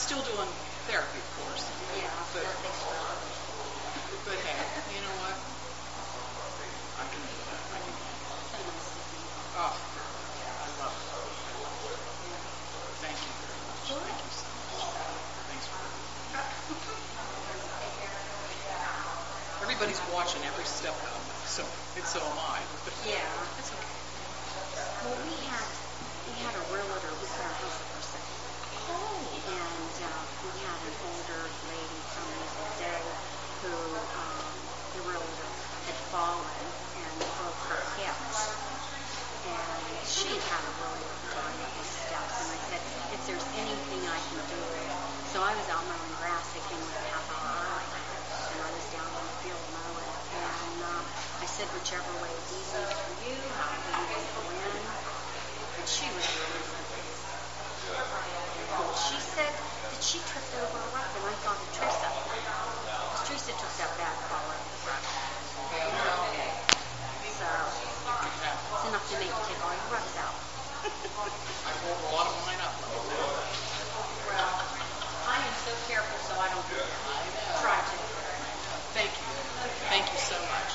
still doing therapy, of course. Yeah, But, that takes forever. but hey, you know what? I can do that. I can handle it. So nice to see you. Oh, I love it. I love it. Thank you very much. Sure. Thank you so much. Thanks for everything. Everybody's watching every step that I make, so am I. But Yeah. it's okay. Well, we had a realtor. We put our house up for sale. Oh. And we had an older lady some years ago who the realtor had fallen and broke her hip. And she had a really rough time with these steps. And I said, if there's anything I can do. So I was out mowing grass. They came like a half hour early. And I was down in the field mowing. And I said, whichever way is easiest for you, how do you want to go in? And she was really lovely. And she said that she tripped over a rock, and I thought of Teresa. Because Teresa took that bad fall over the rock. So it's enough to make you take all your rugs out. I rolled a lot of mine up. Well, I am so careful, so I don't do that. Try to. Thank you. Thank you so much.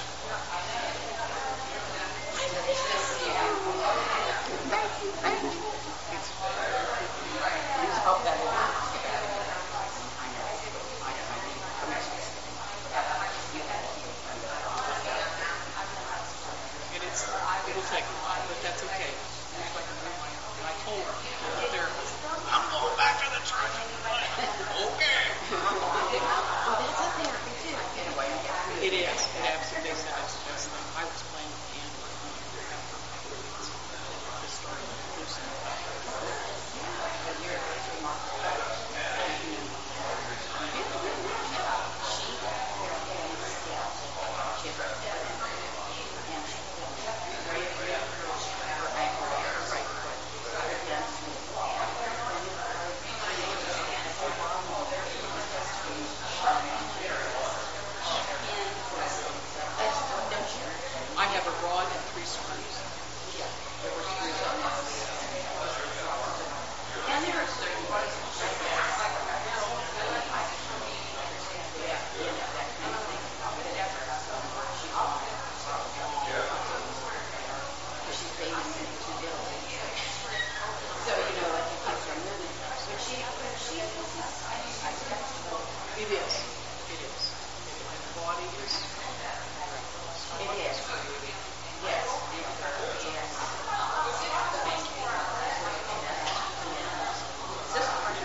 Thank you. It'll take a while, but that's okay. Looks like I'm doing my own. And I told her, the therapist, I'm going back to the church. Okay. Well, that's a therapy too. It is. It absolutely is. That's the best thing. I was playing the piano at home after my weeks. Just started loosening up. I have a rod and 3 screws. It is. It is. And the body is miraculous. Yes.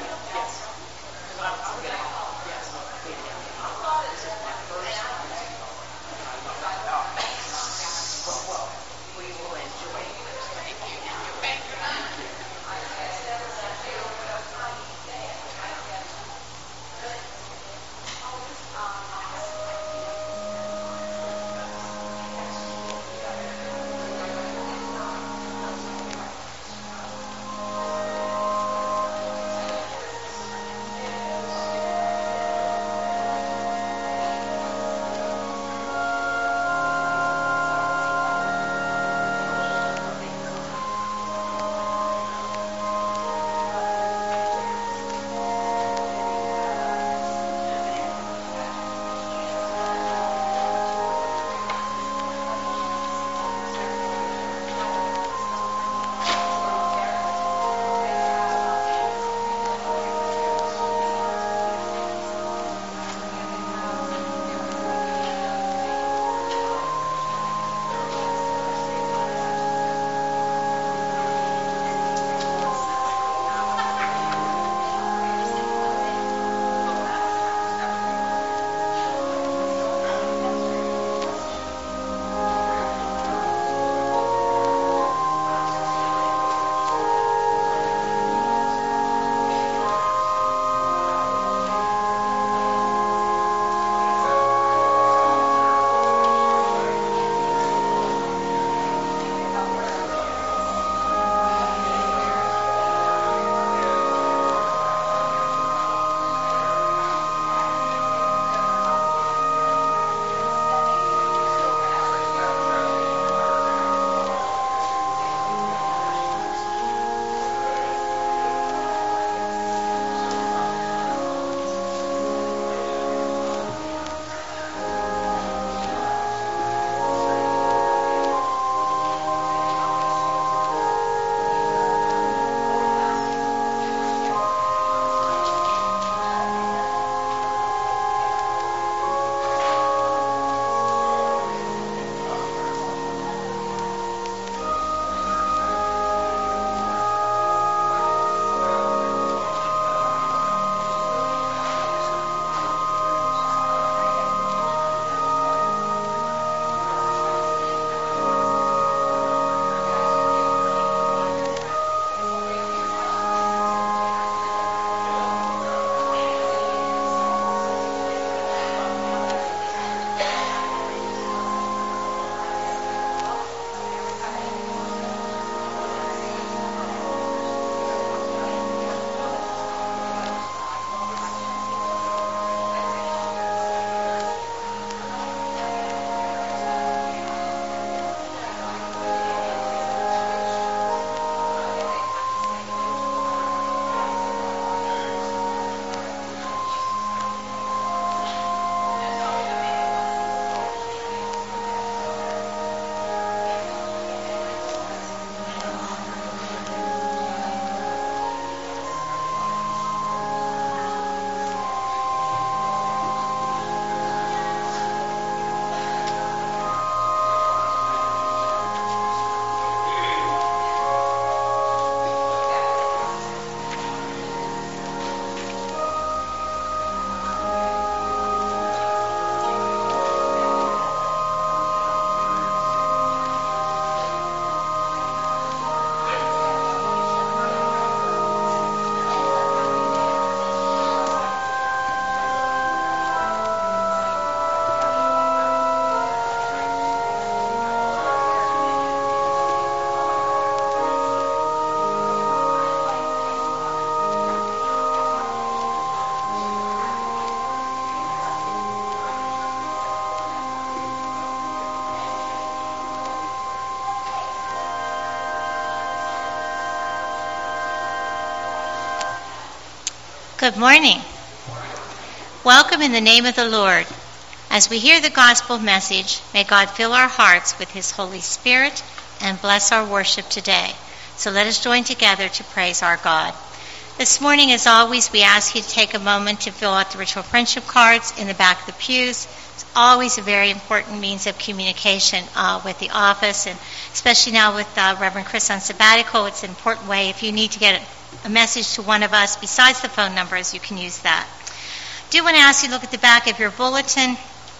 Good morning. Welcome in the name of the Lord. As we hear the gospel message, may God fill our hearts with His Holy Spirit and bless our worship today. So let us join together to praise our God. This morning, as always, we ask you to take a moment to fill out the ritual friendship cards in the back of the pews. It's always a very important means of communication with the office, and especially now with Reverend Chris on sabbatical, it's an important way. If you need to get a message to one of us besides the phone numbers, you can use that. I do want to ask you to look at the back of your bulletin.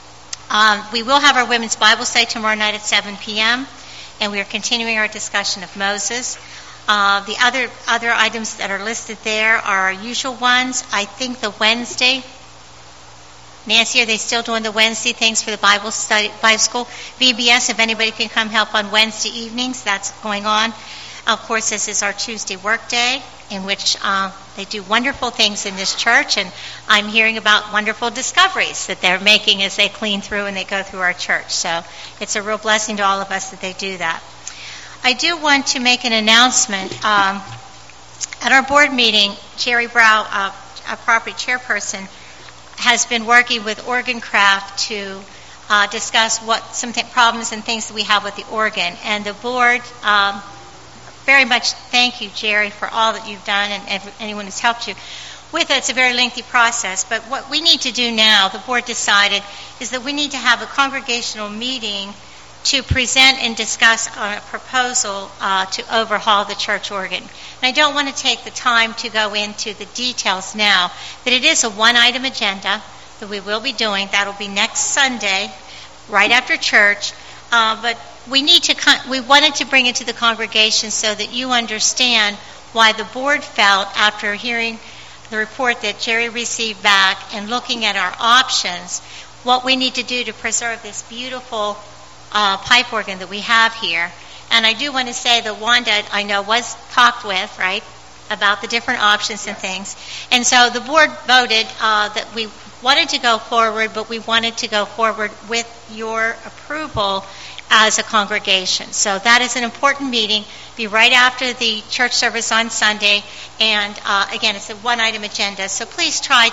We will have our Women's Bible Study tomorrow night at 7 p.m., and we are continuing our discussion of Moses. The other items that are listed there are our usual ones. I think the Wednesday, Nancy, are they still doing the Wednesday things for the Bible school? VBS, if anybody can come help on Wednesday evenings, that's going on. Of course, this is our Tuesday work day, in which they do wonderful things in this church, and I'm hearing about wonderful discoveries that they're making as they clean through and they go through our church. So it's a real blessing to all of us that they do that. I do want to make an announcement. At our board meeting, Jerry Brow, our property chairperson, has been working with Organ Craft to discuss what some problems and things that we have with the organ. And the board very much thank you, Jerry, for all that you've done and anyone who's helped you with it. It's a very lengthy process, but what we need to do now, the board decided, is that we need to have a congregational meeting to present and discuss on a proposal to overhaul the church organ. And I don't want to take the time to go into the details now, but it is a one-item agenda that we will be doing. That'll be next Sunday, right after church. But we wanted to bring it to the congregation so that you understand why the board felt, after hearing the report that Jerry received back and looking at our options, what we need to do to preserve this beautiful pipe organ that we have here. And I do want to say that Wanda, I know, was talked with, right, about the different options and things. And so the board voted that we wanted to go forward, but we wanted to go forward with your approval as a congregation. So that is an important meeting. Be right after the church service on Sunday. And again, it's a one-item agenda. So please try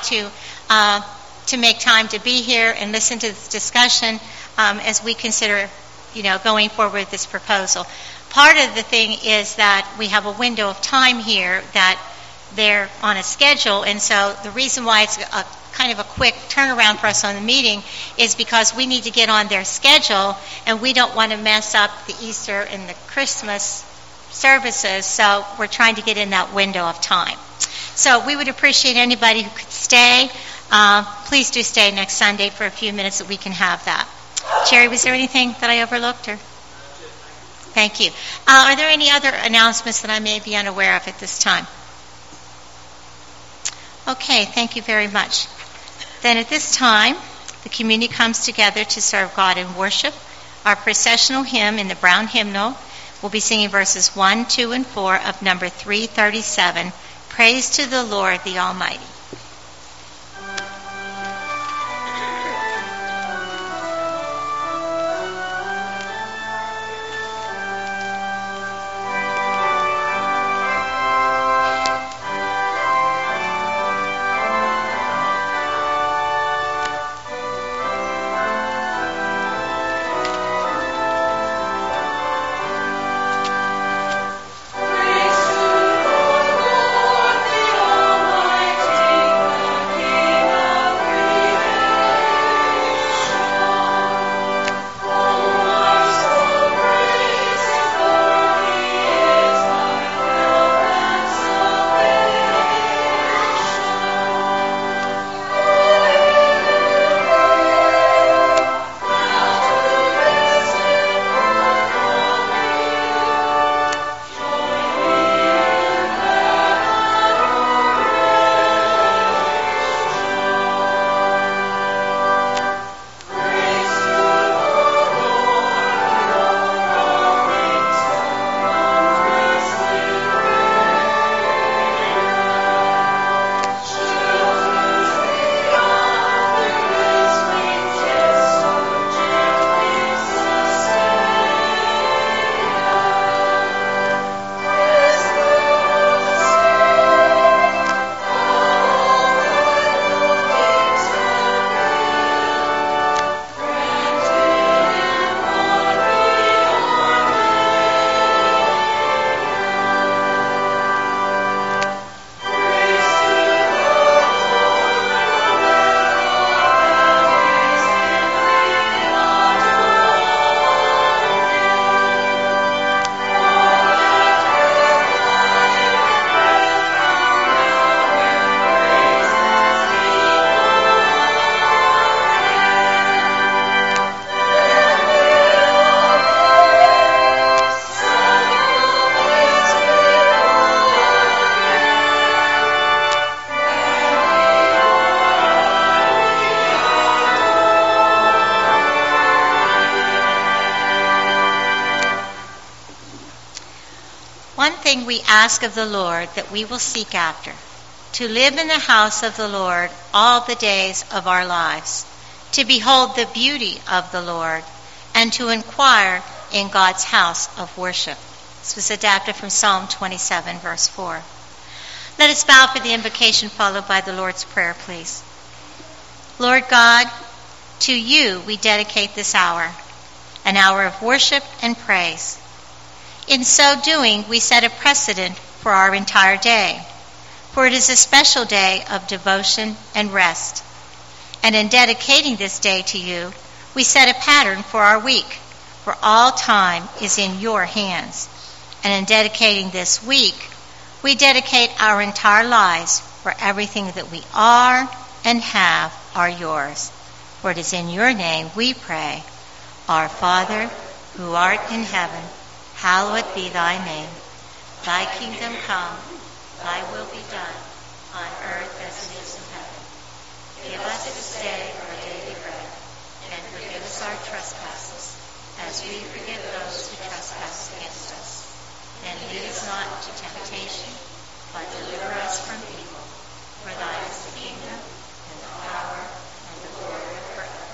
to make time to be here and listen to this discussion as we consider, going forward with this proposal. Part of the thing is that we have a window of time here that they're on a schedule, and so the reason why it's a kind of a quick turnaround for us on the meeting is because we need to get on their schedule, and we don't want to mess up the Easter and the Christmas services, so we're trying to get in that window of time. So we would appreciate anybody who could stay. Please do stay next Sunday for a few minutes that we can have that. Jerry, was there anything that I overlooked? Or? Thank you. Are there any other announcements that I may be unaware of at this time? Okay, thank you very much. Then at this time, the community comes together to serve God in worship. Our processional hymn in the brown hymnal will be singing verses 1, 2, and 4 of number 337, Praise to the Lord the Almighty. Praise to the Lord the Almighty. thing we ask of the Lord that we will seek after, to live in the house of the Lord all the days of our lives, to behold the beauty of the Lord, and to inquire in God's house of worship. This was adapted from Psalm 27, verse 4. Let us bow for the invocation followed by the Lord's Prayer, please. Lord God, to you we dedicate this hour, an hour of worship and praise. In so doing, we set a precedent for our entire day, for it is a special day of devotion and rest. And in dedicating this day to you, we set a pattern for our week, for all time is in your hands. And in dedicating this week, we dedicate our entire lives, for everything that we are and have are yours. For it is in your name we pray. Our Father, who art in heaven, hallowed be thy name. Thy kingdom come, thy will be done, on earth as it is in heaven. Give us this day our daily bread, and forgive us our trespasses, as we forgive those who trespass against us. And lead us not into temptation, but deliver us from evil. For thine is the kingdom, and the power, and the glory forever.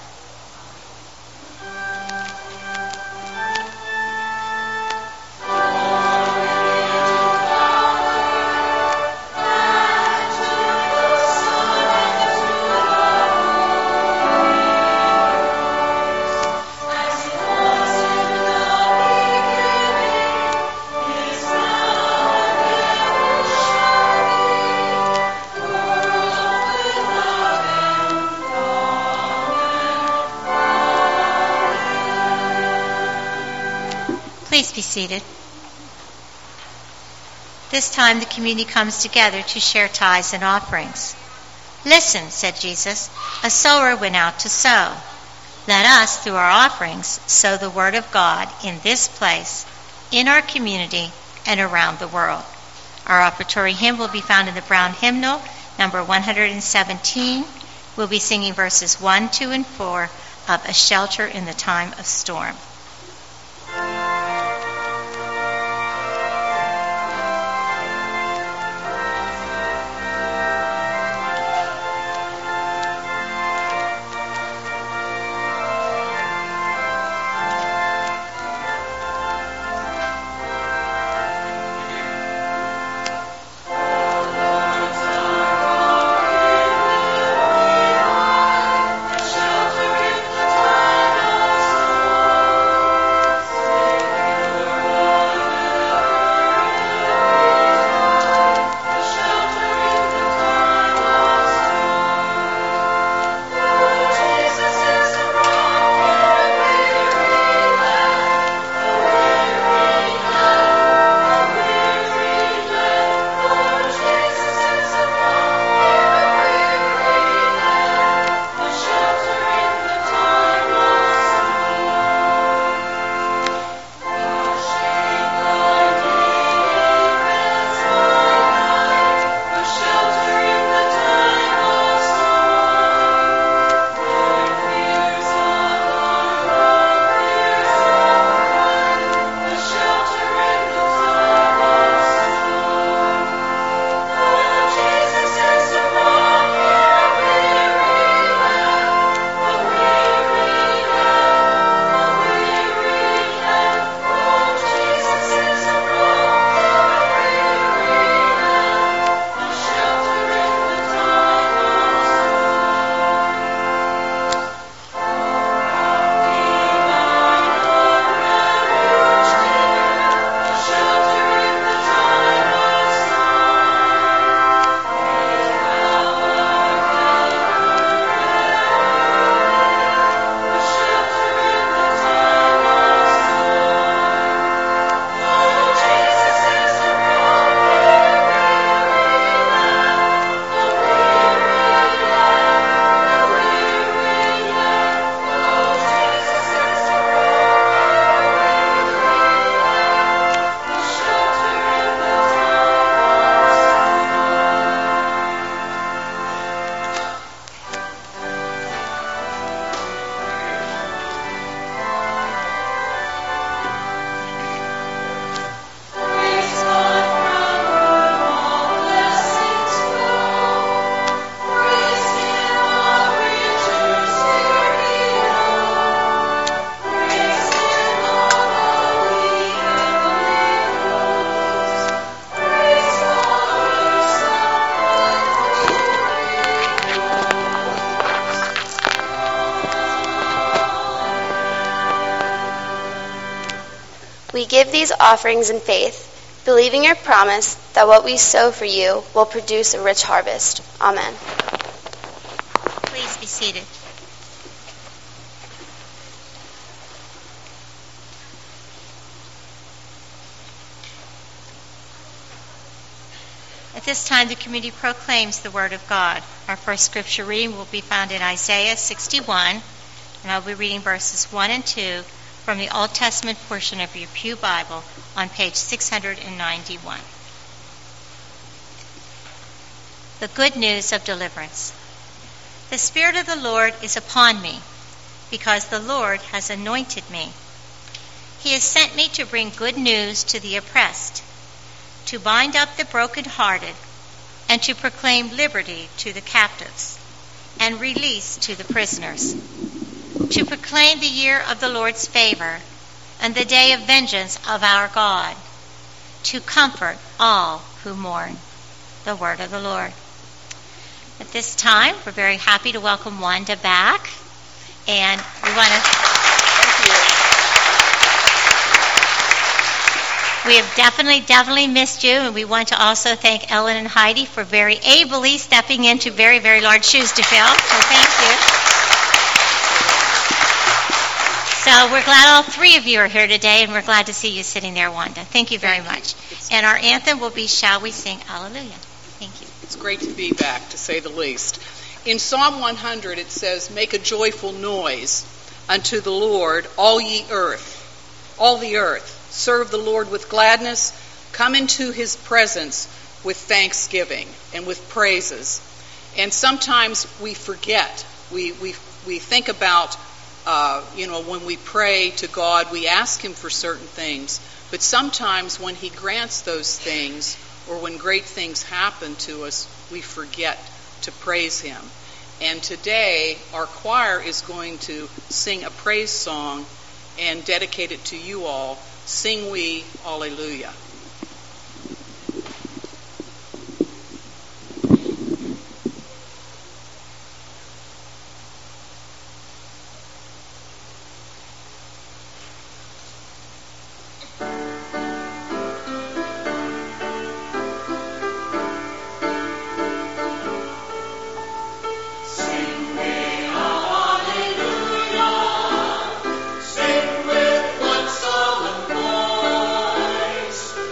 Please be seated. This time the community comes together to share tithes and offerings. Listen, said Jesus, a sower went out to sow. Let us, through our offerings, sow the word of God in this place, in our community, and around the world. Our offertory hymn will be found in the Brown Hymnal, number 117. We'll be singing verses 1, 2, and 4 of A Shelter in the Time of Storm. Shelter in the time of storm. give these offerings in faith, believing your promise that what we sow for you will produce a rich harvest. Amen. Please be seated. At this time, the community proclaims the Word of God. Our first scripture reading will be found in Isaiah 61, and I'll be reading verses 1 and 2 from the Old Testament portion of your Pew Bible on page 691. The good news of deliverance. The Spirit of the Lord is upon me, because the Lord has anointed me. He has sent me to bring good news to the oppressed, to bind up the brokenhearted, and to proclaim liberty to the captives, and release to the prisoners, to proclaim the year of the Lord's favor, and the day of vengeance of our God, to comfort all who mourn. The word of the Lord. At this time, we're very happy to welcome Wanda back, and we want to... Thank you. We have definitely missed you, and we want to also thank Ellen and Heidi for very ably stepping into very, very large shoes to fill. So thank you. So we're glad all three of you are here today, and we're glad to see you sitting there, Wanda. Thank you very much. And our anthem will be Shall We Sing Hallelujah. Thank you. It's great to be back, to say the least. In Psalm 100, it says, "Make a joyful noise unto the Lord, all the earth. Serve the Lord with gladness. Come into his presence with thanksgiving and with praises." And sometimes we forget. We think about, when we pray to God, we ask him for certain things. But sometimes when he grants those things, or when great things happen to us, we forget to praise him. And today, our choir is going to sing a praise song and dedicate it to you all. Sing we Alleluia. Sing with one solemn voice.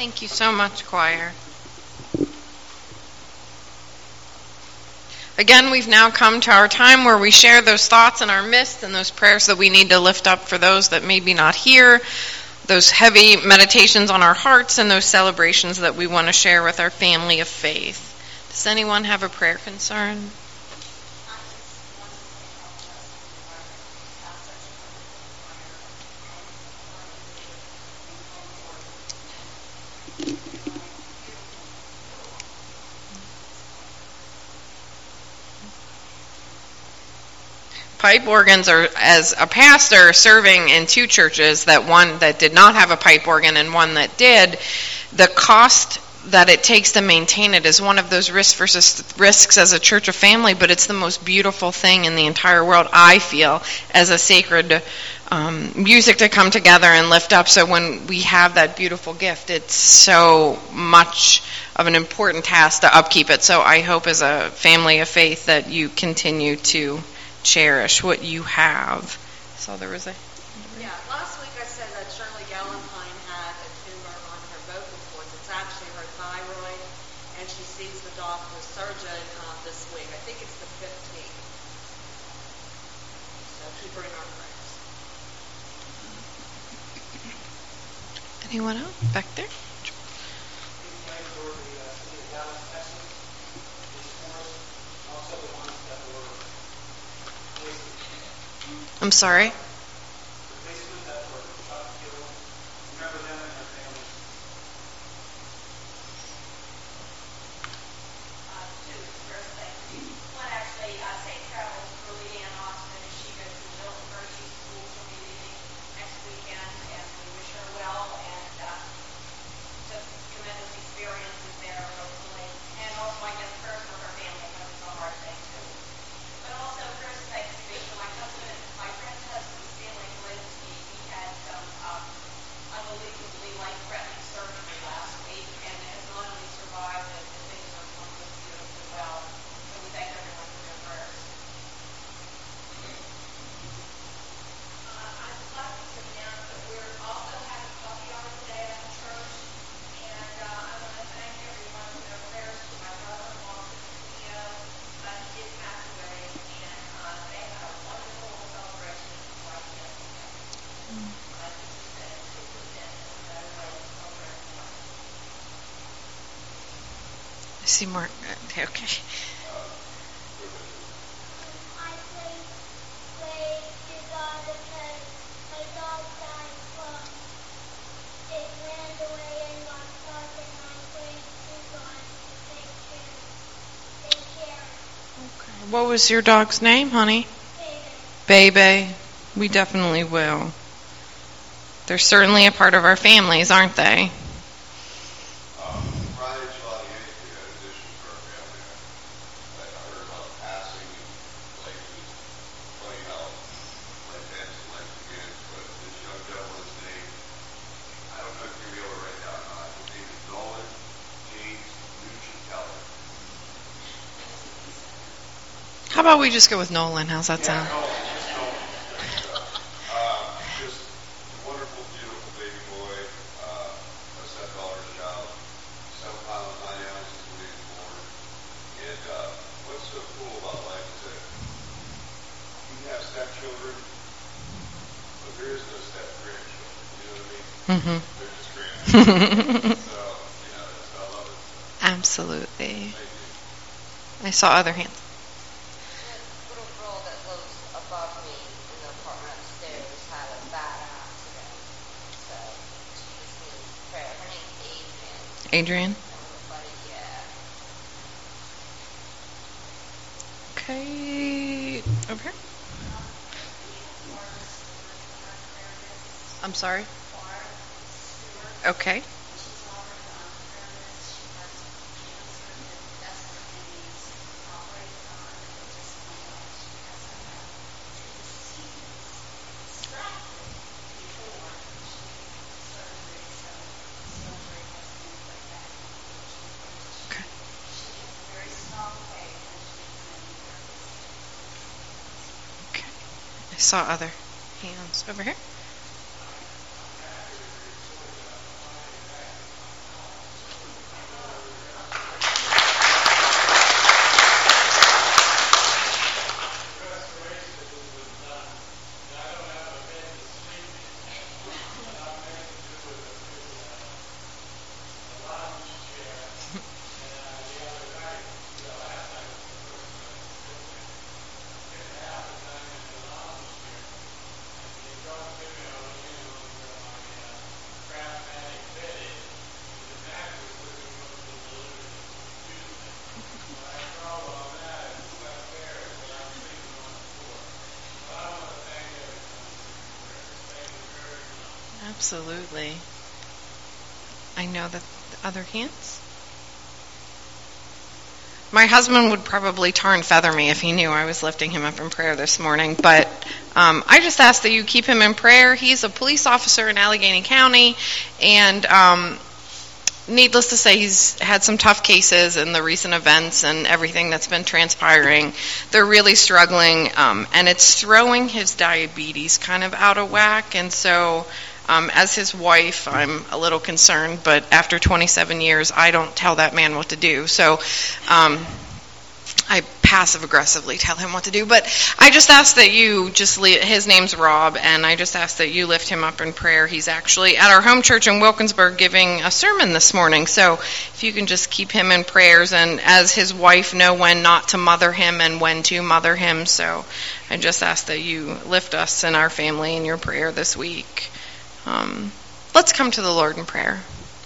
Thank you so much, choir. Again, we've now come to our time where we share those thoughts in our midst and those prayers that we need to lift up for those that may be not here, those heavy meditations on our hearts, and those celebrations that we want to share with our family of faith. Does anyone have a prayer concern? Pipe organs are, as a pastor serving in two churches, that one that did not have a pipe organ and one that did, the cost that it takes to maintain it is one of those risks as a church of family, but it's the most beautiful thing in the entire world, I feel, as a sacred music to come together and lift up. So when we have that beautiful gift, it's so much of an important task to upkeep it. So I hope as a family of faith that you continue to cherish what you have. So there was a... Yeah, last week I said that Shirley Galentine had a tumor on her vocal cords. It's actually her thyroid, and she sees the doctor surgeon this week. I think it's the 15th. So keep her in our prayers. Anyone else? Back there? I'm sorry? I see more. Okay. What was your dog's name, honey? Bebe. We definitely will. They're certainly a part of our families, aren't they? How about we just go with Nolan? How's that sound? Just a wonderful, beautiful baby boy, a stepdaughter's child, 7 pounds, 9 ounces when he was born. And what's so cool about life is that you have stepchildren, but there is no step-grandchildren. You know what I mean? Mm-hmm. They're just grandchildren. So, I love it. Absolutely. I saw other hands. Adrian? Okay. Over here. I'm sorry? Okay. I saw other hands over here. Absolutely. I know that the other hands. My husband would probably tar and feather me if he knew I was lifting him up in prayer this morning, but I just ask that you keep him in prayer. He's a police officer in Allegheny County, and needless to say, he's had some tough cases in the recent events and everything that's been transpiring. They're really struggling, and it's throwing his diabetes kind of out of whack, and so as his wife, I'm a little concerned, but after 27 years, I don't tell that man what to do. So I passive-aggressively tell him what to do. But I just ask that you his name's Rob, and I just ask that you lift him up in prayer. He's actually at our home church in Wilkinsburg giving a sermon this morning. So if you can just keep him in prayers, and as his wife, know when not to mother him and when to mother him. So I just ask that you lift us and our family in your prayer this week. Let's come to the Lord in prayer.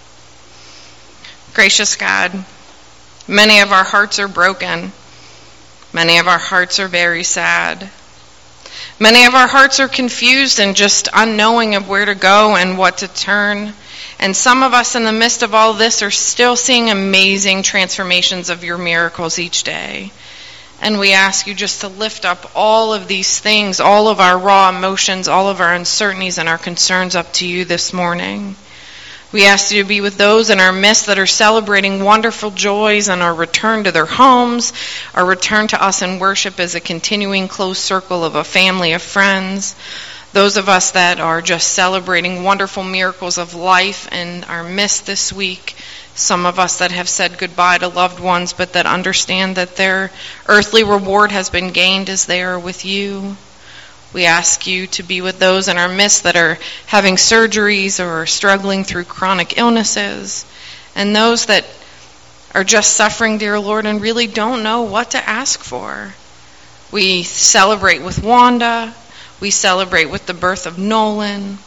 Gracious God, many of our hearts are broken. Many of our hearts are very sad. Many of our hearts are confused and just unknowing of where to go and what to turn. And some of us in the midst of all this are still seeing amazing transformations of your miracles each day. And we ask you just to lift up all of these things, all of our raw emotions, all of our uncertainties and our concerns up to you this morning. We ask you to be with those in our midst that are celebrating wonderful joys and our return to their homes, our return to us in worship as a continuing close circle of a family of friends. Those of us that are just celebrating wonderful miracles of life in our midst this week. Some of us that have said goodbye to loved ones, but that understand that their earthly reward has been gained as they are with you. We ask you to be with those in our midst that are having surgeries or are struggling through chronic illnesses, and those that are just suffering, dear Lord, and really don't know what to ask for. We celebrate with Wanda. We celebrate with the birth of Nolan.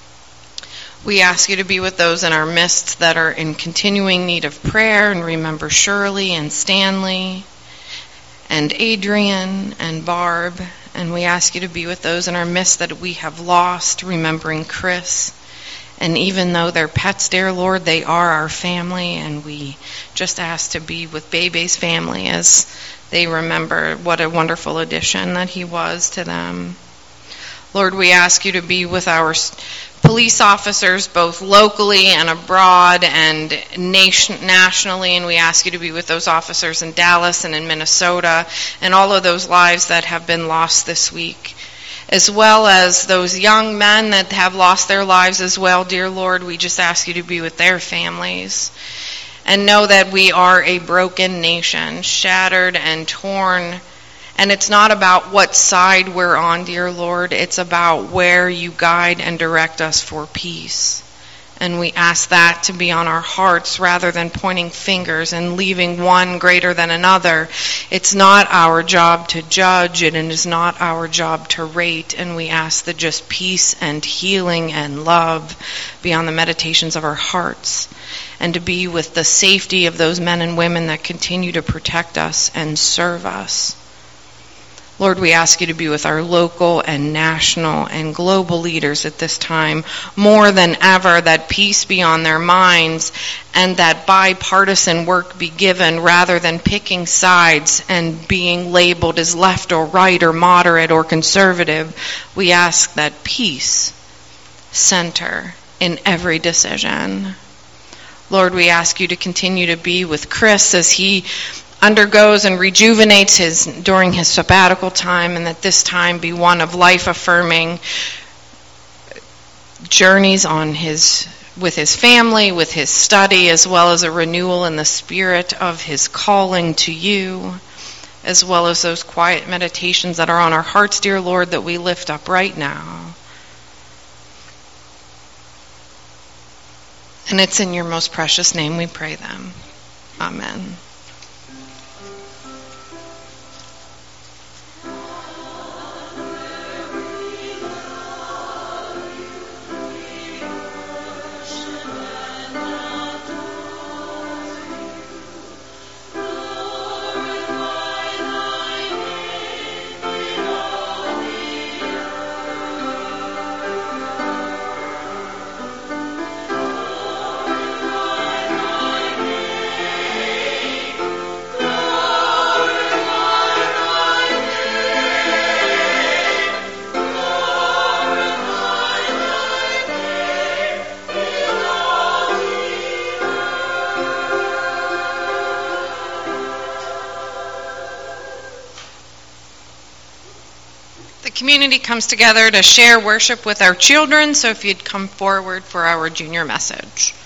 We ask you to be with those in our midst that are in continuing need of prayer, and remember Shirley and Stanley and Adrian and Barb. And we ask you to be with those in our midst that we have lost, remembering Chris. And even though they're pets, dear Lord, they are our family, and we just ask to be with Bebe's family as they remember what a wonderful addition that he was to them. Lord, we ask you to be with our police officers, both locally and abroad and nationally, and we ask you to be with those officers in Dallas and in Minnesota and all of those lives that have been lost this week, as well as those young men that have lost their lives as well, dear Lord. We just ask you to be with their families and know that we are a broken nation, shattered and torn. And it's not about what side we're on, dear Lord. It's about where you guide and direct us for peace. And we ask that to be on our hearts rather than pointing fingers and leaving one greater than another. It's not our job to judge, and it is not our job to rate. And we ask that just peace and healing and love be on the meditations of our hearts, and to be with the safety of those men and women that continue to protect us and serve us. Lord, we ask you to be with our local and national and global leaders at this time, more than ever, that peace be on their minds and that bipartisan work be given rather than picking sides and being labeled as left or right or moderate or conservative. We ask that peace center in every decision. Lord, we ask you to continue to be with Chris as he undergoes and rejuvenates during his sabbatical time, and that this time be one of life-affirming journeys with his family, with his study, as well as a renewal in the spirit of his calling to you, as well as those quiet meditations that are on our hearts, dear Lord, that we lift up right now. And it's in your most precious name we pray them. Amen. community comes together to share worship with our children. So if you'd come forward for our junior message.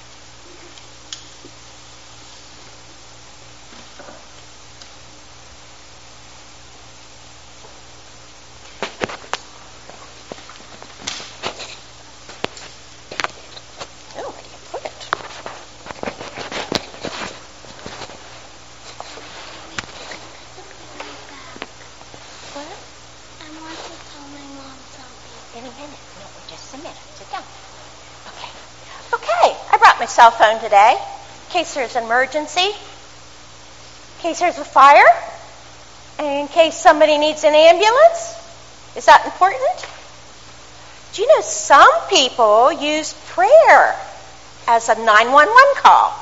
Cell phone today, in case there's an emergency, in case there's a fire, and in case somebody needs an ambulance. Is that important? Do you know some people use prayer as a 911 call?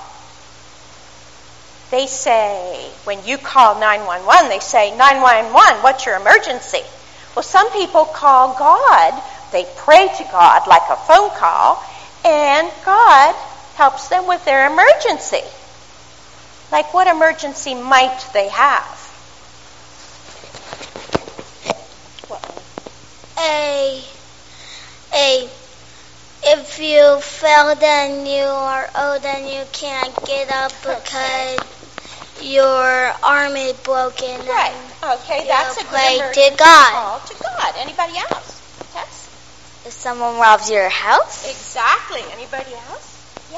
They say, when you call 911, they say, 911, what's your emergency? Well, some people call God, they pray to God like a phone call, and God helps them with their emergency. Like, what emergency might they have? If you fell and you are old and you can't get up because your arm is broken. Right. Okay, that's a good emergency to God. Call to God. Anybody else? Tess? If someone robs your house? Exactly. Anybody else? Yeah.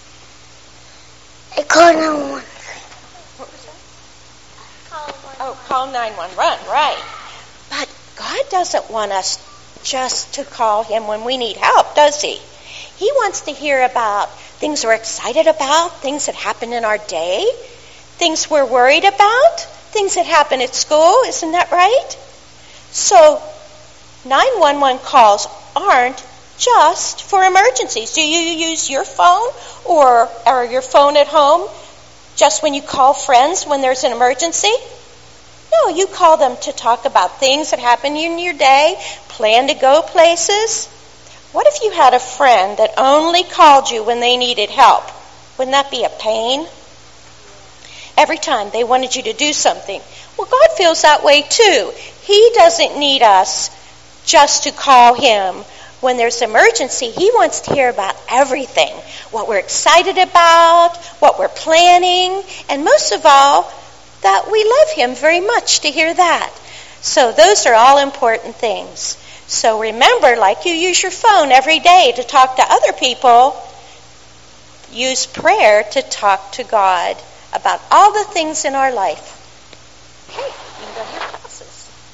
Call 911. What was that? Call 911, right. But God doesn't want us just to call him when we need help, does he? He wants to hear about things we're excited about, things that happen in our day, things we're worried about, things that happen at school. Isn't that right? So 911 calls aren't just for emergencies. Do you use your phone or your phone at home just when you call friends when there's an emergency? No, you call them to talk about things that happen in your day, plan to go places. What if you had a friend that only called you when they needed help? Wouldn't that be a pain? Every time they wanted you to do something. Well, God feels that way too. He doesn't need us just to call him when there's an emergency. He wants to hear about everything, what we're excited about, what we're planning, and most of all, that we love him very much to hear that. So those are all important things. So remember, like you use your phone every day to talk to other people, use prayer to talk to God about all the things in our life. Okay, you can go to your classes.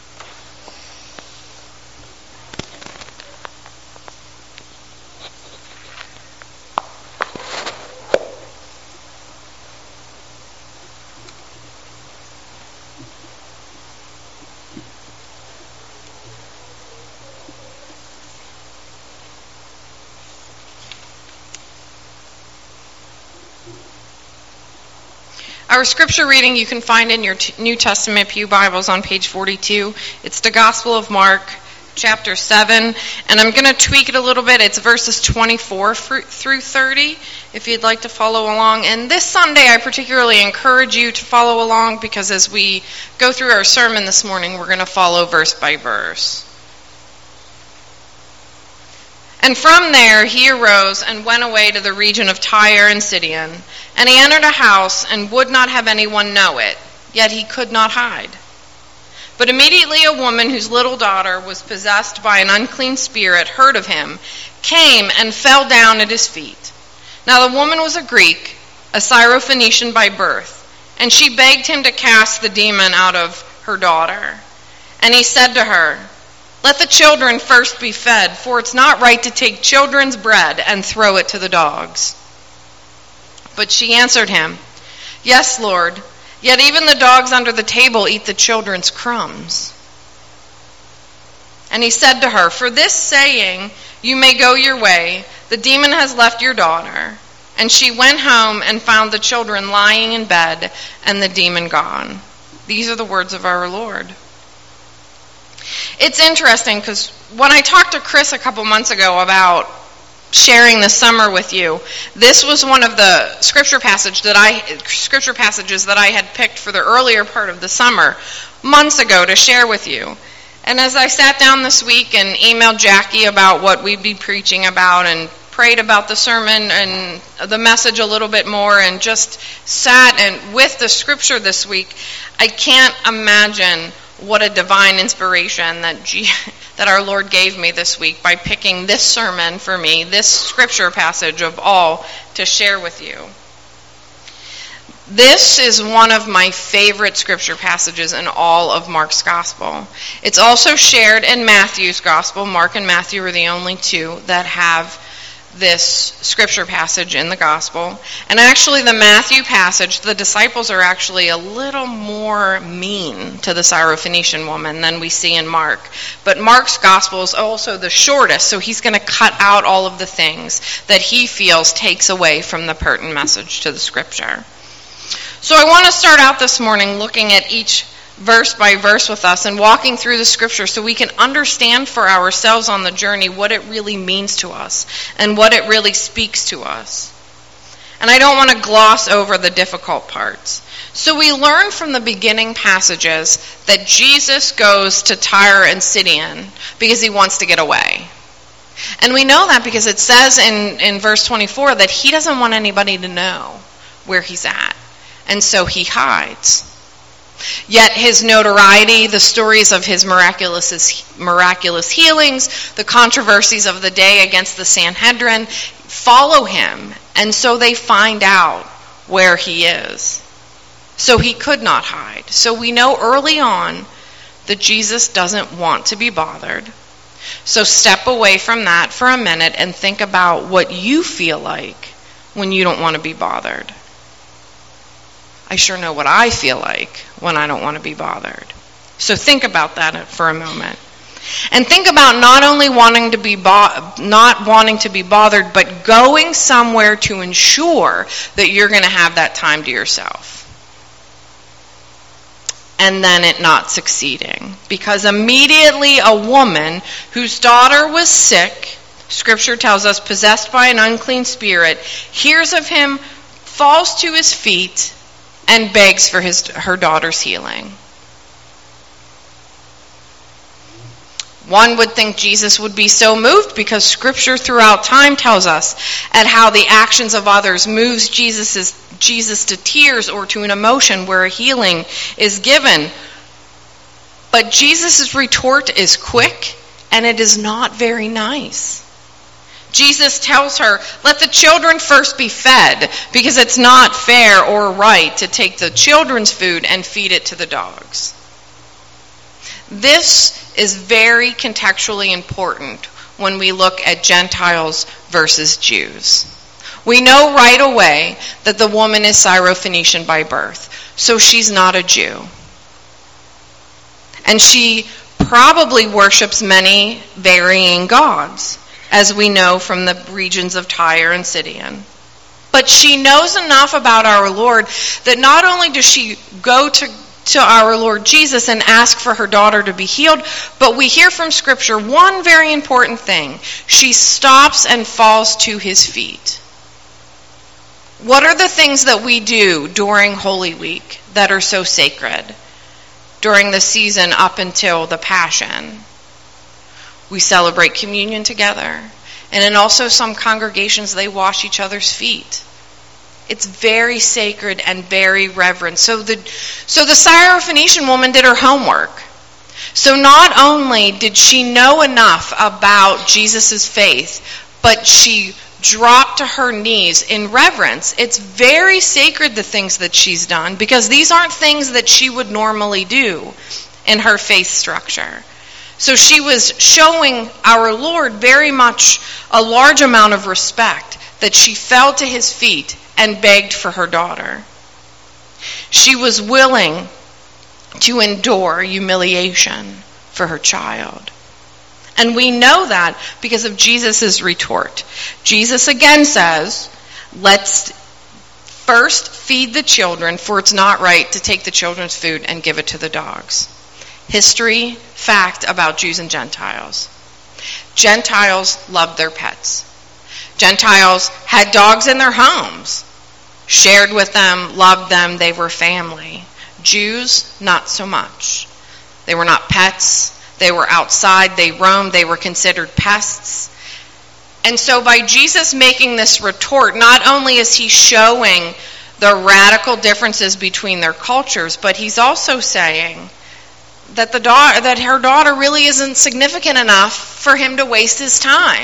Our scripture reading you can find in your New Testament Pew Bibles on page 42. It's the Gospel of Mark, chapter 7, and I'm going to tweak it a little bit. It's verses 24 through 30, if you'd like to follow along. And this Sunday, I particularly encourage you to follow along because as we go through our sermon this morning, we're going to follow verse by verse. And from there he arose and went away to the region of Tyre and Sidon. And he entered a house and would not have anyone know it, yet he could not hide. But immediately a woman whose little daughter was possessed by an unclean spirit heard of him, came and fell down at his feet. Now the woman was a Greek, a Syrophoenician by birth, and she begged him to cast the demon out of her daughter. And he said to her, "Let the children first be fed, for it's not right to take children's bread and throw it to the dogs." But she answered him, "Yes, Lord, yet even the dogs under the table eat the children's crumbs." And he said to her, "For this saying, you may go your way. The demon has left your daughter." And she went home and found the children lying in bed and the demon gone. These are the words of our Lord. It's interesting because when I talked to Chris a couple months ago about sharing the summer with you, this was one of the scripture passages that I had picked for the earlier part of the summer months ago to share with you. And as I sat down this week and emailed Jackie about what we'd be preaching about and prayed about the sermon and the message a little bit more and just sat and with the scripture this week, I can't imagine what a divine inspiration that our Lord gave me this week by picking this sermon for me, this scripture passage of all, to share with you. This is one of my favorite scripture passages in all of Mark's gospel. It's also shared in Matthew's gospel. Mark and Matthew are the only two that have this scripture passage in the gospel. And actually the Matthew passage, the disciples are actually a little more mean to the Syrophoenician woman than we see in Mark. But Mark's gospel is also the shortest, so he's going to cut out all of the things that he feels takes away from the pertinent message to the scripture. So I want to start out this morning looking at each verse by verse with us and walking through the scripture so we can understand for ourselves on the journey what it really means to us and what it really speaks to us. And I don't want to gloss over the difficult parts. So we learn from the beginning passages that Jesus goes to Tyre and Sidon because he wants to get away. And we know that because it says in verse 24 that he doesn't want anybody to know where he's at. And so he hides. Yet his notoriety, the stories of his miraculous healings, the controversies of the day against the Sanhedrin follow him. And so they find out where he is. So he could not hide. So we know early on that Jesus doesn't want to be bothered. So step away from that for a minute and think about what you feel like when you don't want to be bothered. I sure know what I feel like when I don't want to be bothered. So think about that for a moment. And think about not only wanting to be not wanting to be bothered, but going somewhere to ensure that you're going to have that time to yourself. And then it not succeeding. Because immediately a woman whose daughter was sick, Scripture tells us, possessed by an unclean spirit, hears of him, falls to his feet, and begs for her daughter's healing. One would think Jesus would be so moved because Scripture throughout time tells us at how the actions of others moves Jesus to tears or to an emotion where a healing is given. But Jesus' retort is quick and it is not very nice. Jesus tells her, let the children first be fed, because it's not fair or right to take the children's food and feed it to the dogs. This is very contextually important when we look at Gentiles versus Jews. We know right away that the woman is Syrophoenician by birth, so she's not a Jew. And she probably worships many varying gods, as we know from the regions of Tyre and Sidon. But she knows enough about our Lord that not only does she go to our Lord Jesus and ask for her daughter to be healed, but we hear from Scripture one very important thing. She stops and falls to his feet. What are the things that we do during Holy Week that are so sacred? During the season up until the Passion. We celebrate communion together. And in also some congregations, they wash each other's feet. It's very sacred and very reverent. So the Syrophoenician woman did her homework. So not only did she know enough about Jesus' faith, but she dropped to her knees in reverence. It's very sacred, the things that she's done, because these aren't things that she would normally do in her faith structure. So she was showing our Lord very much a large amount of respect, that she fell to his feet and begged for her daughter. She was willing to endure humiliation for her child. And we know that because of Jesus' retort. Jesus again says, let's first feed the children, for it's not right to take the children's food and give it to the dogs. History, fact about Jews and Gentiles. Gentiles loved their pets. Gentiles had dogs in their homes, shared with them, loved them, they were family. Jews, not so much. They were not pets. They were outside, they roamed, they were considered pests. And so by Jesus making this retort, not only is he showing the radical differences between their cultures, but he's also saying that her daughter really isn't significant enough for him to waste his time.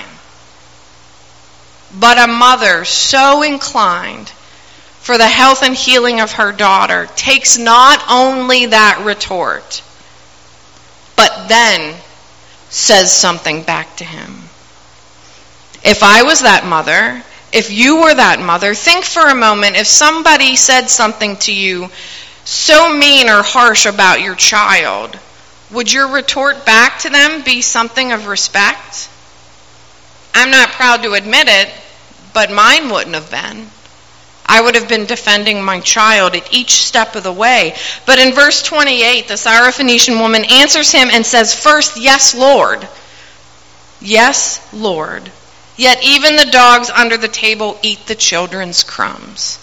But a mother so inclined for the health and healing of her daughter takes not only that retort, but then says something back to him. If I was that mother, if you were that mother, think for a moment, if somebody said something to you so mean or harsh about your child, would your retort back to them be something of respect? I'm not proud to admit it, but mine wouldn't have been. I would have been defending my child at each step of the way. But in verse 28, the Syrophoenician woman answers him and says, first, yes, Lord. Yes, Lord. Yet even the dogs under the table eat the children's crumbs.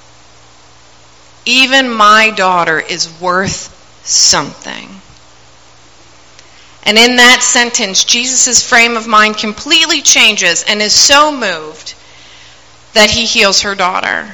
Even my daughter is worth something. And in that sentence, Jesus' frame of mind completely changes and is so moved that he heals her daughter.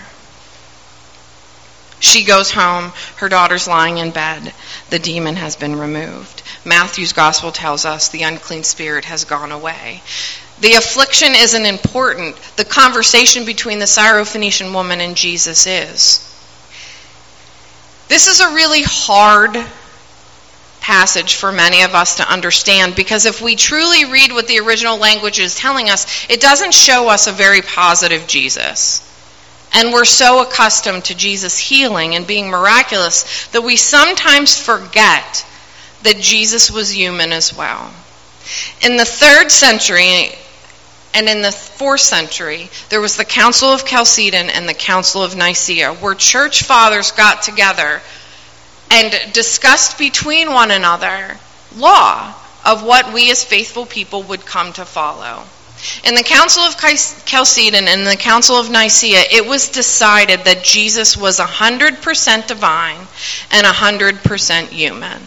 She goes home. Her daughter's lying in bed. The demon has been removed. Matthew's gospel tells us the unclean spirit has gone away. The affliction isn't important. The conversation between the Syrophoenician woman and Jesus is. This is a really hard passage for many of us to understand, because if we truly read what the original language is telling us, it doesn't show us a very positive Jesus. And we're so accustomed to Jesus healing and being miraculous that we sometimes forget that Jesus was human as well. In the 3rd century and in the 4th century, there was the Council of Chalcedon and the Council of Nicaea, where church fathers got together and discussed between one another law of what we as faithful people would come to follow. In the Council of Chalcedon and the Council of Nicaea, it was decided that Jesus was 100% divine and 100% human.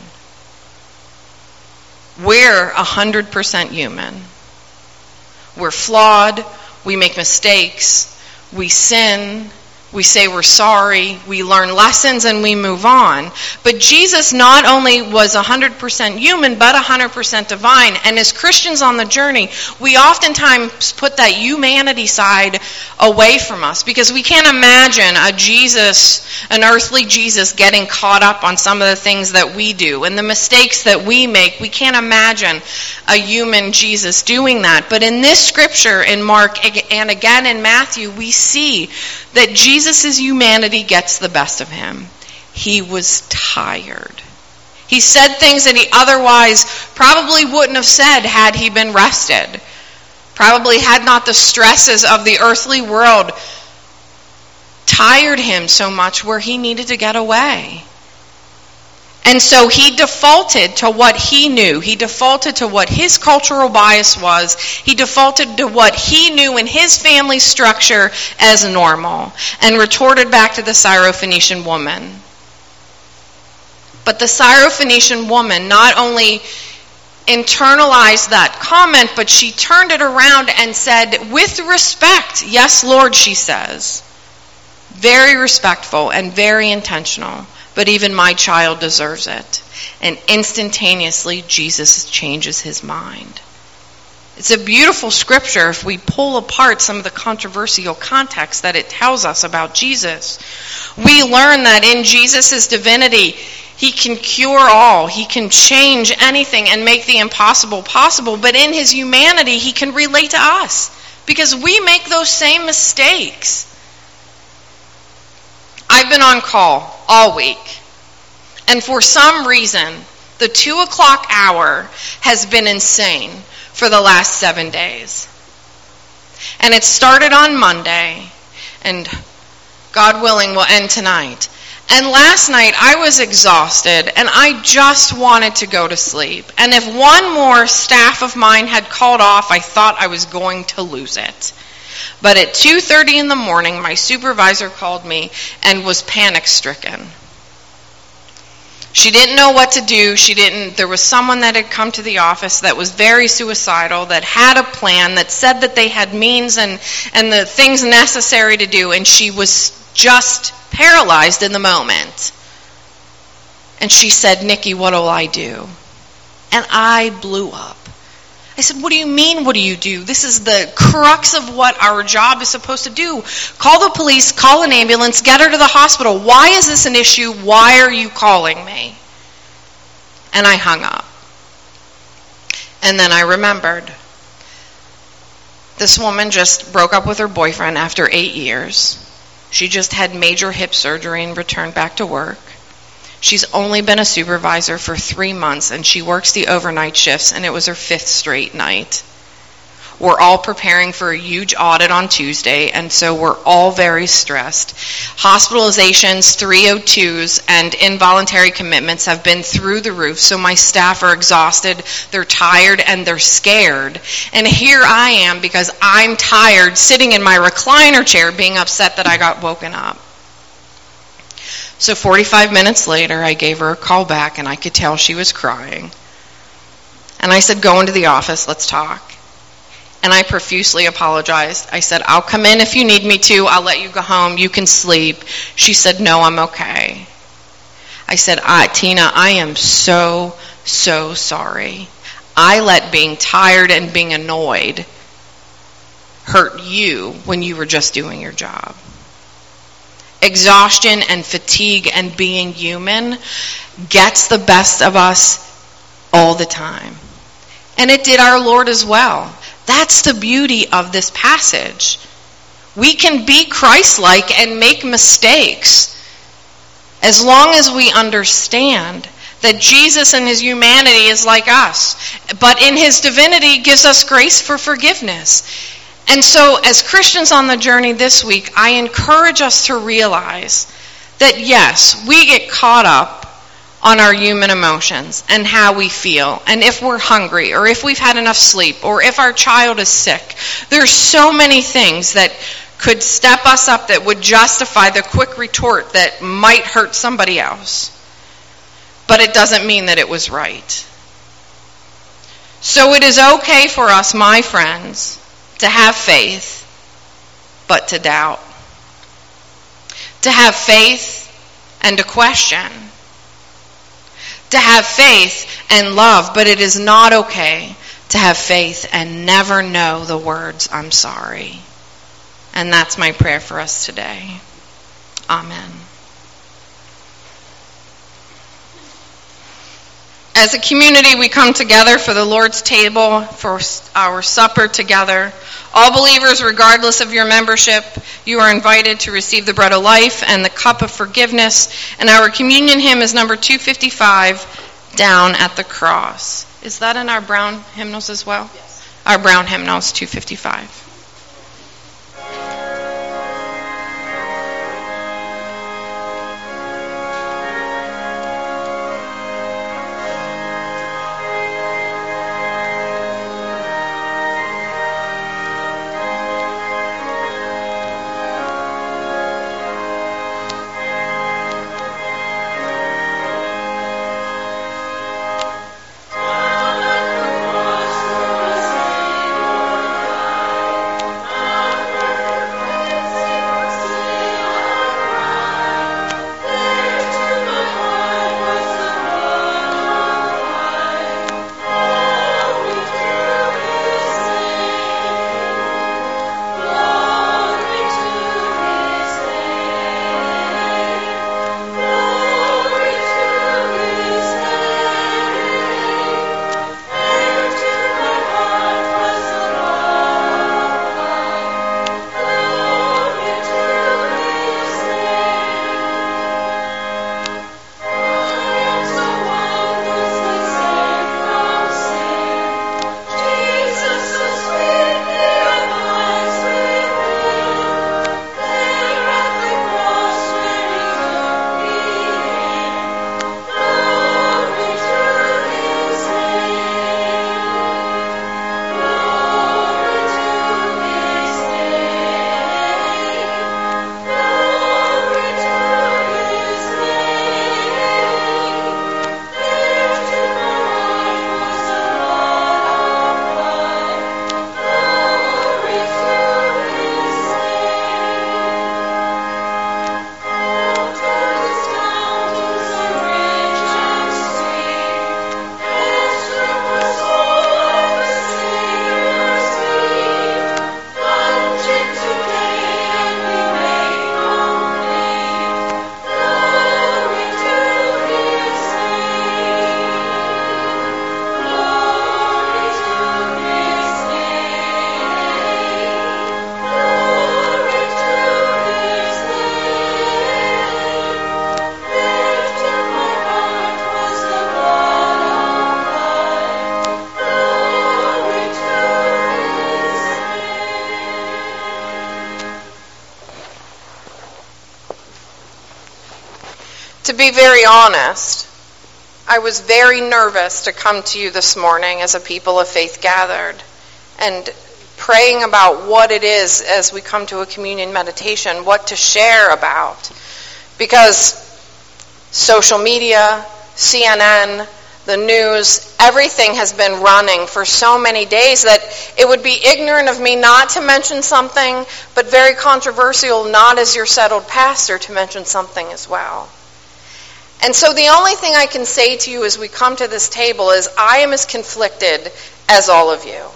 We're 100% human. We're flawed, we make mistakes, we sin, we say we're sorry, we learn lessons, and we move on. But Jesus not only was 100% human, but 100% divine. And as Christians on the journey, we oftentimes put that humanity side away from us, because we can't imagine an earthly Jesus, getting caught up on some of the things that we do and the mistakes that we make. We can't imagine a human Jesus doing that. But in this scripture, in Mark and again in Matthew, we see that Jesus' humanity gets the best of him. He was tired. He said things that he otherwise probably wouldn't have said had he been rested. Probably had not the stresses of the earthly world tired him so much where he needed to get away. And so he defaulted to what he knew. He defaulted to what his cultural bias was. He defaulted to what he knew in his family structure as normal, and retorted back to the Syrophoenician woman. But the Syrophoenician woman not only internalized that comment, but she turned it around and said, with respect, yes, Lord, she says. Very respectful and very intentional. But even my child deserves it. And instantaneously, Jesus changes his mind. It's a beautiful scripture if we pull apart some of the controversial context that it tells us about Jesus. We learn that in Jesus' divinity, he can cure all. He can change anything and make the impossible possible. But in his humanity, he can relate to us, because we make those same mistakes. I've been on call all week, and for some reason, the 2 o'clock hour has been insane for the last 7 days. And it started on Monday, and God willing will end tonight. And last night, I was exhausted, and I just wanted to go to sleep. And if one more staff of mine had called off, I thought I was going to lose it. But at 2:30 in the morning, my supervisor called me and was panic-stricken. She didn't know what to do. There was someone that had come to the office that was very suicidal, that had a plan, that said that they had means and the things necessary to do, and she was just paralyzed in the moment. And she said, "Nikki, what'll I do?" And I blew up. I said, "What do you mean, what do you do? This is the crux of what our job is supposed to do. Call the police, call an ambulance, get her to the hospital. Why is this an issue? Why are you calling me?" And I hung up. And then I remembered. This woman just broke up with her boyfriend after 8 years. She just had major hip surgery and returned back to work. She's only been a supervisor for 3 months, and she works the overnight shifts, and it was her 5th straight night. We're all preparing for a huge audit on Tuesday, and so we're all very stressed. Hospitalizations, 302s, and involuntary commitments have been through the roof, so my staff are exhausted, they're tired, and they're scared. And here I am, because I'm tired, sitting in my recliner chair being upset that I got woken up. So 45 minutes later, I gave her a call back, and I could tell she was crying. And I said, "Go into the office, let's talk." And I profusely apologized. I said, "I'll come in if you need me to. I'll let you go home. You can sleep." She said, "No, I'm okay." I said, "Tina, I am so sorry. I let being tired and being annoyed hurt you when you were just doing your job. Exhaustion and fatigue and being human gets the best of us all the time." And it did our Lord as well. That's the beauty of this passage. We can be Christ-like and make mistakes as long as we understand that Jesus in his humanity is like us, but in his divinity gives us grace for forgiveness. And so as Christians on the journey this week, I encourage us to realize that yes, we get caught up on our human emotions and how we feel, and if we're hungry, or if we've had enough sleep, or if our child is sick. There's so many things that could step us up that would justify the quick retort that might hurt somebody else. But it doesn't mean that it was right. So it is okay for us, my friends, to have faith, but to doubt. To have faith and to question. To have faith and love, but it is not okay to have faith and never know the words, "I'm sorry." And that's my prayer for us today. Amen. As a community, we come together for the Lord's table, for our supper together. All believers, regardless of your membership, you are invited to receive the bread of life and the cup of forgiveness. And our communion hymn is number 255, "Down at the Cross." Is that in our brown hymnals as well? Yes. Our brown hymnals, 255. To be very honest, I was very nervous to come to you this morning as a people of faith gathered and praying about what it is as we come to a communion meditation, what to share about. Because social media, CNN, the news, everything has been running for so many days that it would be ignorant of me not to mention something, but very controversial, not as your settled pastor, to mention something as well. And so the only thing I can say to you as we come to this table is I am as conflicted as all of you.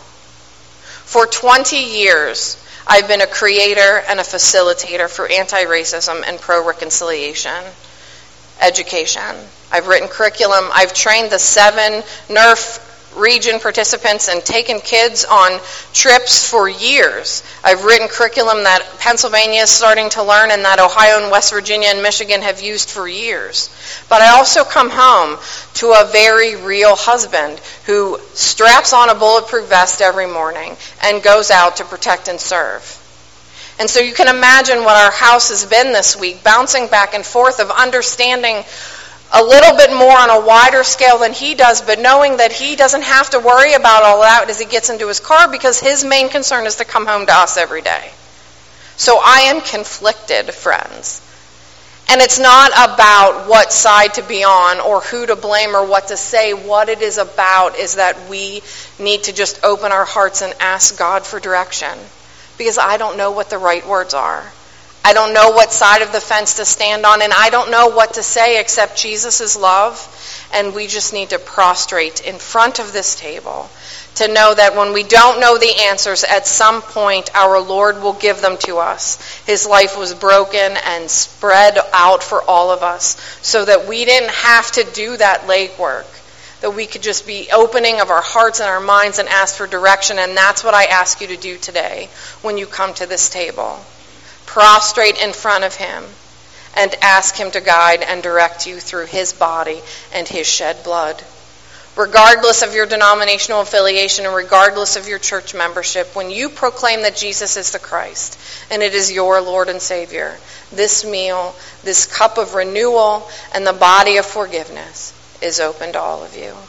For 20 years, I've been a creator and a facilitator for anti-racism and pro-reconciliation education. I've written curriculum. I've trained the 7 NERF region participants and taken kids on trips for years. I've written curriculum that Pennsylvania is starting to learn and that Ohio and West Virginia and Michigan have used for years. But I also come home to a very real husband who straps on a bulletproof vest every morning and goes out to protect and serve. And so you can imagine what our house has been this week, bouncing back and forth of understanding a little bit more on a wider scale than he does, but knowing that he doesn't have to worry about all that as he gets into his car because his main concern is to come home to us every day. So I am conflicted, friends. And it's not about what side to be on or who to blame or what to say. What it is about is that we need to just open our hearts and ask God for direction. Because I don't know what the right words are. I don't know what side of the fence to stand on, and I don't know what to say except Jesus' love, and we just need to prostrate in front of this table to know that when we don't know the answers, at some point our Lord will give them to us. His life was broken and spread out for all of us so that we didn't have to do that legwork, that we could just be opening of our hearts and our minds and ask for direction, and that's what I ask you to do today when you come to this table. Prostrate in front of him and ask him to guide and direct you through his body and his shed blood. Regardless of your denominational affiliation and regardless of your church membership, when you proclaim that Jesus is the Christ and it is your Lord and Savior, this meal, this cup of renewal, and the body of forgiveness is open to all of you.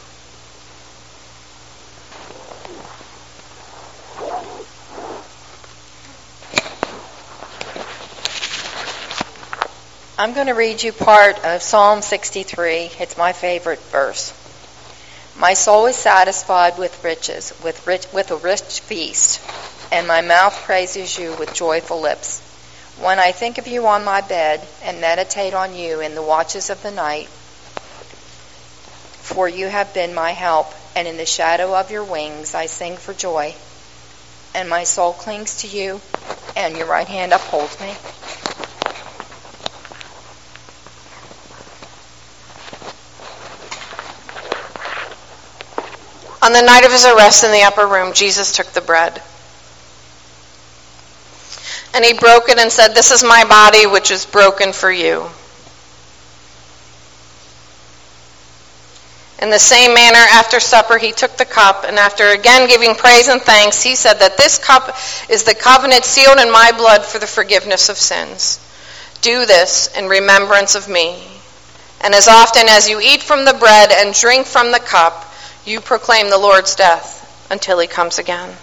I'm going to read you part of Psalm 63. It's my favorite verse. My soul is satisfied with riches, with a rich feast, and my mouth praises you with joyful lips. When I think of you on my bed and meditate on you in the watches of the night, for you have been my help, and in the shadow of your wings I sing for joy. And my soul clings to you, and your right hand upholds me. On the night of his arrest in the upper room, Jesus took the bread. And he broke it and said, "This is my body, which is broken for you." In the same manner, after supper, he took the cup, and after again giving praise and thanks, he said that this cup is the covenant sealed in my blood for the forgiveness of sins. Do this in remembrance of me. And as often as you eat from the bread and drink from the cup, you proclaim the Lord's death until he comes again.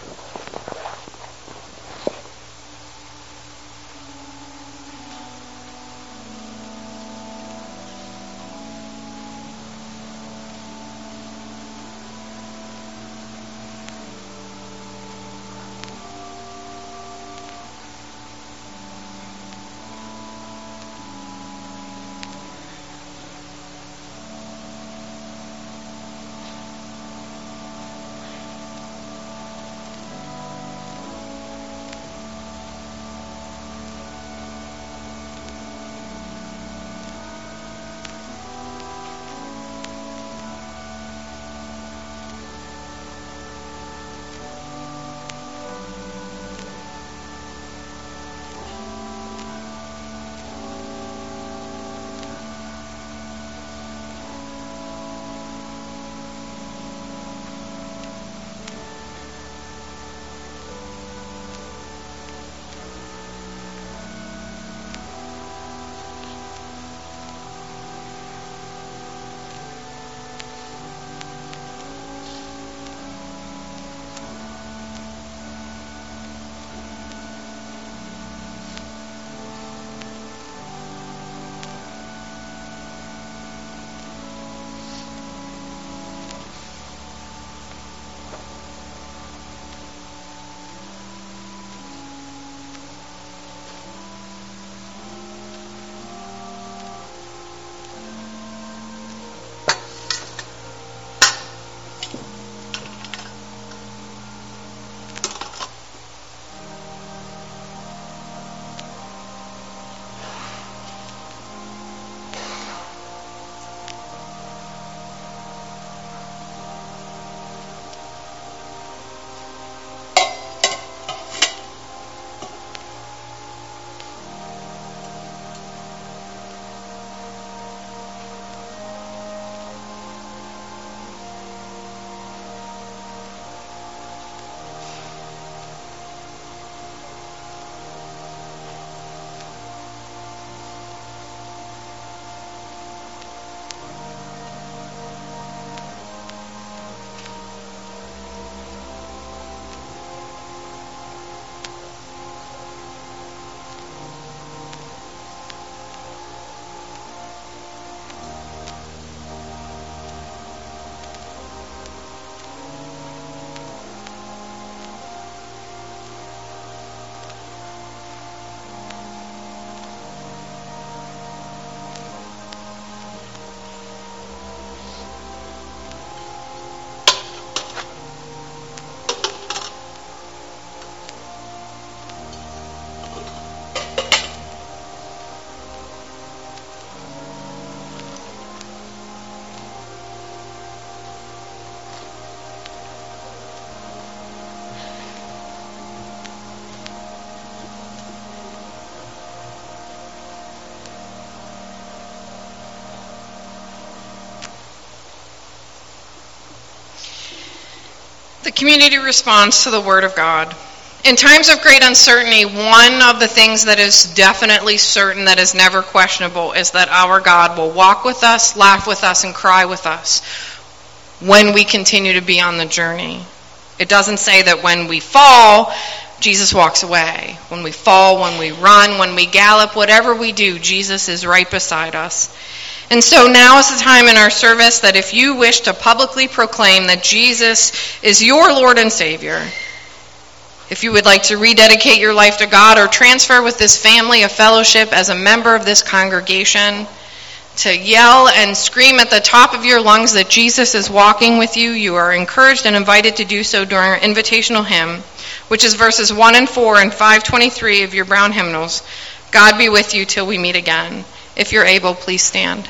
Community response to the Word of God. In times of great uncertainty, one of the things that is definitely certain, that is never questionable, is that our God will walk with us, laugh with us, and cry with us when we continue to be on the journey. It doesn't say that when we fall, Jesus walks away. When we fall, when we run, when we gallop, whatever we do, Jesus is right beside us. And so now is the time in our service that if you wish to publicly proclaim that Jesus is your Lord and Savior, if you would like to rededicate your life to God or transfer with this family of fellowship as a member of this congregation, to yell and scream at the top of your lungs that Jesus is walking with you, you are encouraged and invited to do so during our invitational hymn, which is verses 1 and 4 and 523 of your brown hymnals. God be with you till we meet again. If you're able, please stand.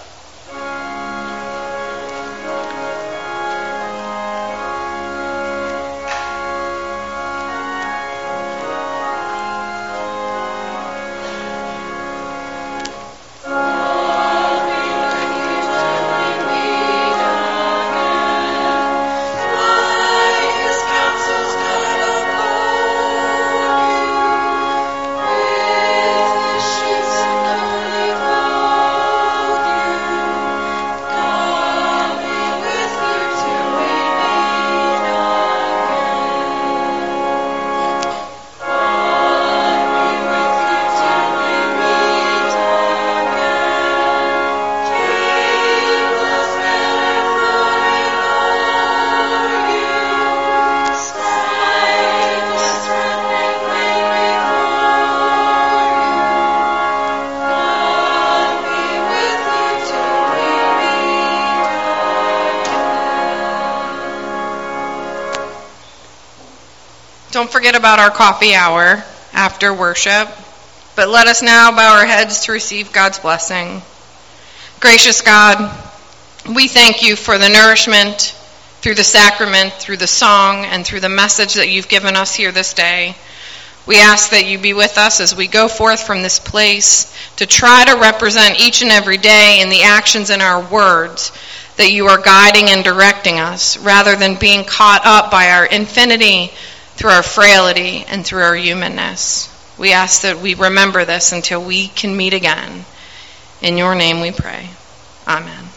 Don't forget about our coffee hour after worship, but let us now bow our heads to receive God's blessing. Gracious God, we thank you for the nourishment through the sacrament, through the song, and through the message that you've given us here this day. We ask that you be with us as we go forth from this place to try to represent each and every day in the actions and our words that you are guiding and directing us, rather than being caught up by our infinity, through our frailty, and through our humanness. We ask that we remember this until we can meet again. In your name we pray. Amen.